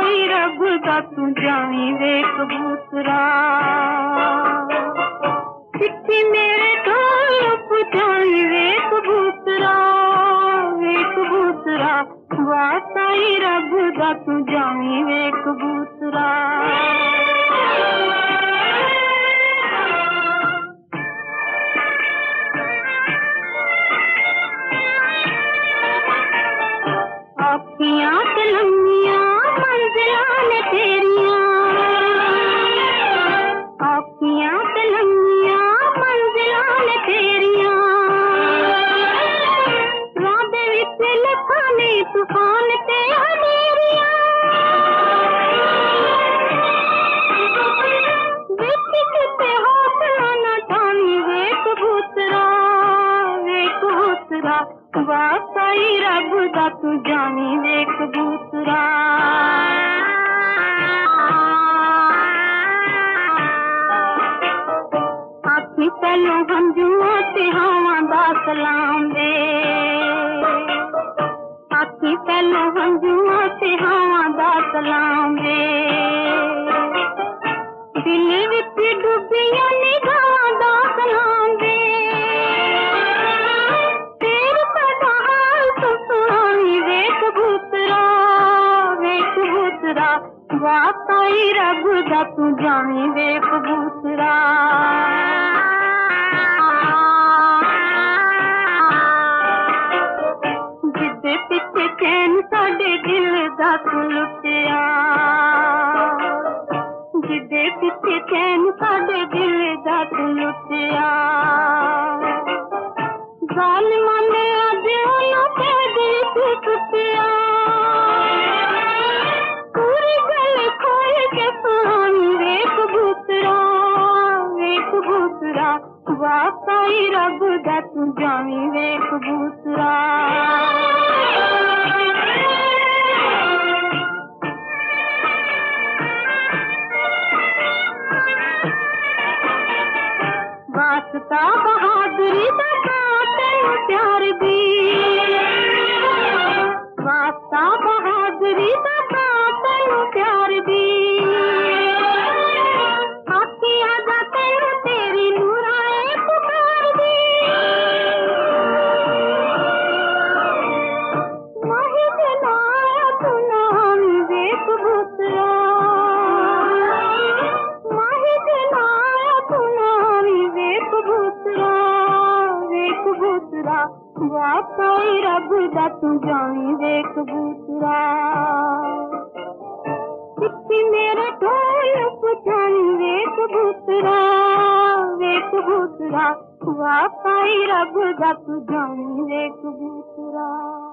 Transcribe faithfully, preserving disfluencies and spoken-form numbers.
साई रब दा तू जावी वे कबूतरा। चिट्ठी मेरे ढोल पहुंचाई वे कबूतरा, वे कबूतरा वाह साई रब दा तू जावी वे कबूतरा। अखियां ते लम्मियां मंजिलां ने तेरियां, अखियां ते लम्मियां मंजिलां ने तेरियां। राह दे विच लखां ने तूफान ते हनेरियां, विच किते हौसला ना ठानी वे कबूतरा, वे कबूतरा वाह साई रब दा तू जावी वे कबूतरा। आखी पहलों हंजुआं ते हवां दा सलाम वे, आखी पहलों हंजुआं ते हवां दा सलाम वे। दिल विच डुबियां निगाहां दा सलाम वे। वाह साई रब दा तू जावी वे कबूतरा। जिदे पिछे चैन साडे दिल दा तू लुटिया, जिदे पिछे चैन साडे दिल दा तू लुटिया। ज़ालिमां ने अज उन्हां कैद विच सुटिया, वाह साई रब दा तू जावी वे कबूतरा। वास्ता बहादुरी दा तैनू प्यार दी, वास्ता बहादुरी दा तैनू प्यार दी। वाह साई रब दा तू जावी वे कबूतरा। चिट्ठी मेरे ढोल पहुंचाई वे कबूतरा, वे कबूतरा वाह साई रब दा तू जावी वे कबूतरा।